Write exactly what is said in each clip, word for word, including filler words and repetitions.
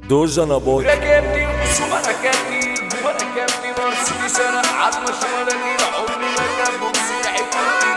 دوجا نابوي. ركبتي الخصومة ركبتي البومة ركبتي مرسيدس أنا عظمة شمالاني عمري ما كان بوكسي لعبتي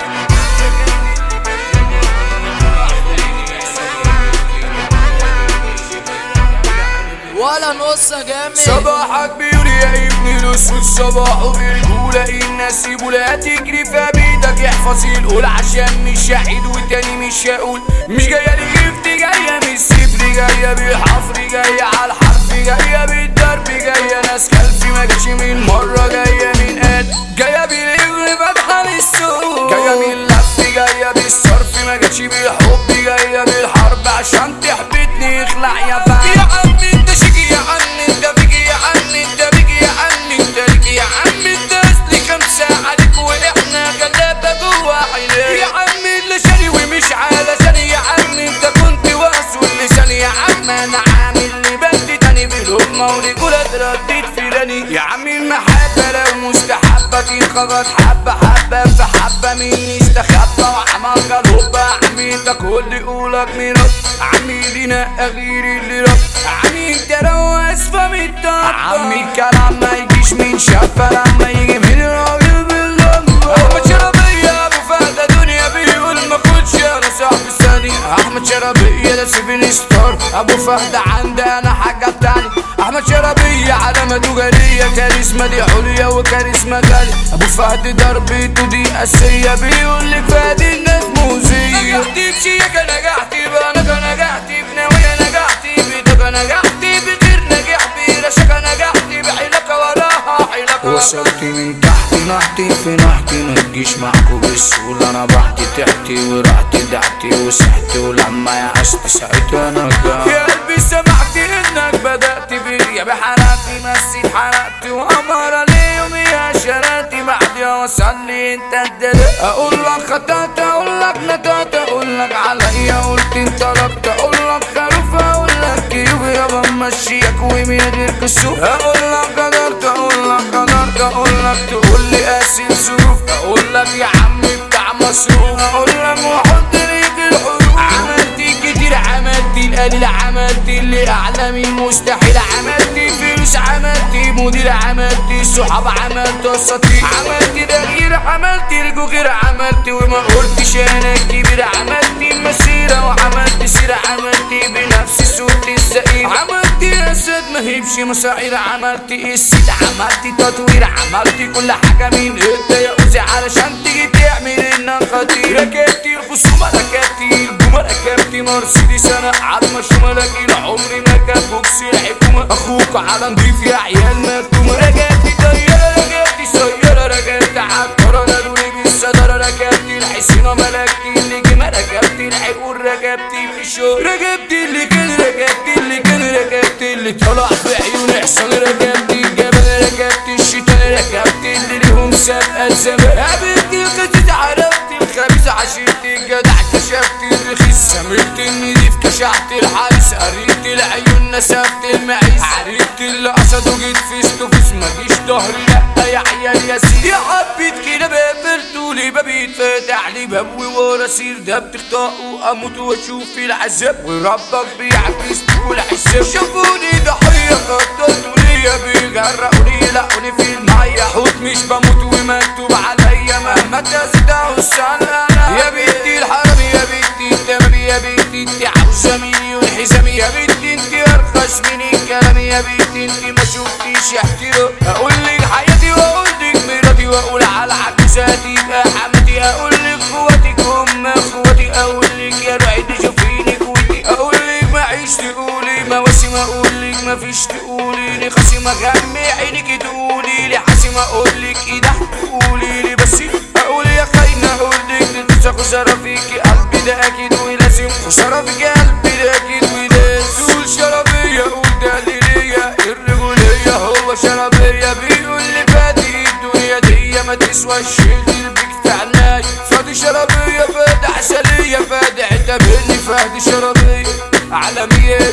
ولا نص جامد. صباحك بيقول يا ابني الاسود صباحه برجولة الناس ولا تجري في بيدك احفظي القول عشان مش هعيد وتاني مش هقول مش جاية لجفت جاية من الصفر جاية بالحفر جاية على الحرف جاية بالضرب جاية ناس خلفي ما جاتش من مرة جاية من قد جاية بالإغل فاتحة للسوق جاية من اللف جاية بالصرف ما جاتش بالحب جاية بالحرب عشان تحبطني اخلع يا بقى يا عم انت شيكي يا عم انت بيجي يا عم انت بيجي يا عم انت ليكي يا عم انت اصلي خمسة عليك واحنا غلابة جوا عينيك يا عم اللي شاري ومش علشاني يا عم انت كنت واصل لساني يا عم انا عامل لي بنت تاني بالهمة ورجولة رديت فيلاني يا عم المحبة لو مستحبة تنخبط حبة حبة في حبة مين استخبى وعمل غلوبة عمي انت كل قولك من رب عمي لينا غير اللي رب عمي انت لو اسفة من الطاقة عمي الكلام ما يجيش من شافة لما يجي من راجل باللمبة احمد شربية ابو فهد دنيا بيقول ما خدش انا صاحب الثاني احمد شربية ده سيفن ستار ابو فهد عندي انا حاجة تاني احمد شربية علامة تجارية كاريزما دي عليا وكاريزما غالية ابو فهد ضربته دي اسية بيقول لك فادي الناس موزية نجحتي بشيكة نجحتي بانك نجحتي بنوايا نجحتي بيدك نجحتي بغير نجح برشاكة نجحتي بحيلك وراها حيلك وصلتي من تحت نحتي في نحتي ما تجيش معكو بالسهولة انا بحتي تحتي ورحتي دعتي وسحتي ولما يعشت ساعتها انا جاي يا قلبي سمعتي انك بدأت بيا بحرقتي مسيت حرقتي وامر اليوم يا شراتي بعد وصل لي انت الدلق اقول لك خطأت اقول لك ندات اقول لك عليا قلت انت ربط اقول لك خروف اقول لك كيوب يابا مشيك ومن غير كسوف اقول لك قدرت اقول لك قدرت اقول لك تقول لي قاسي الظروف اقول لك يا عم بتاع مصروف اقول لك وحط ليك الحروف عملتي كتير عملتي القليل عملتي اللي اعلامي مستحيل عملتي فلوس عملتي مدير عملتي صحاب عملت اساطير عملتي تغيير عملتي رجو غير عملتي وما قلتش انا كبير عملتي مسيرة وعملتي سيرة عملتي بنفسي صوت الزئير عملتي اسد ما هيبش مصاعير عملتي السيد عملتي تطوير عملتي كل حاجة من انت يا اوزي علشان تيجي تعمل انك خطير ركبتي الخصومة ركبتي البومة ركبتي مرسيدس انا عظمة شمالك عمري ما كان بوكسي الحكومة اخوك على نضيف يا عيال مكتومة ركبتي طيارة ركبتي سيارة ركبتي عالطرة نادوني بالصدارة ركبتي الحسينة ملكتي اللي جمع ركبتي العقول ركبتي في الشوق ركبتي اللي كان ركبتي اللي كان ركبتي اللي طلع في عيون حصان ركبتي الجبل ركبتي الشيطان ركبتي اللي ليهم سابقة زمان قابلتي القصة عرفتي الخبيث عشرتي الجدع كشفتي الرخيص سمرت النضيف كشحت الحارس قريت العيون نسفت المعيز عرفت اللي قصده جيت فيس تو فيس مجيش ظهري لا يا عيال يا سيدي يا حبيت كده بقفلتولي بابي يتفتح لي باب وورا سير ده بتخطأ واموت واشوف في العذاب وربك بيعكس كل حساب شافوني ضحية خططوا ليا بيجرقوني لقوني في المية حوت مش بموت ومكتوب عليا مهما تزدهوا السنة يا بنتي الحرام يا بنتي التمام يا بنتي انت عاوزة مليون حزام يا بنتي انت ارخص من الكلام يا بنتي انت ما شفتيش احترام اقول لك حياتي واقول لك مراتي واقول على عجوزاتي يبقى حماتي اقول لك اخواتك هم اخواتي اقول لك يا روحي تشوفيني كويتي اقول لك معيش تقولي مواسم اقول لك مفيش تقولي لي خصيمة غمي عينك تقولي لي حاسمة اقول لك ايده تقولي لي بس اقول يا خاينة اقول لك تنسى خسارة فيكي قلبي ده اكيد ولازم خسارة فيكي قلبي ده اكيد ولازم تقول شربية قول ده ليا الرجولية هو شربية بيقول لي فادي الدنيا دي ما تسواش اللي بيك في عناي فادي شربية فادي عسلية فادي اعتبرني فادي شربية عالمية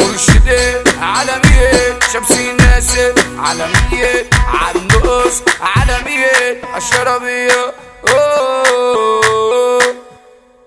مرشدة عالمية شمسي ناسي عالمية عالنقص عالمية الشربية اوه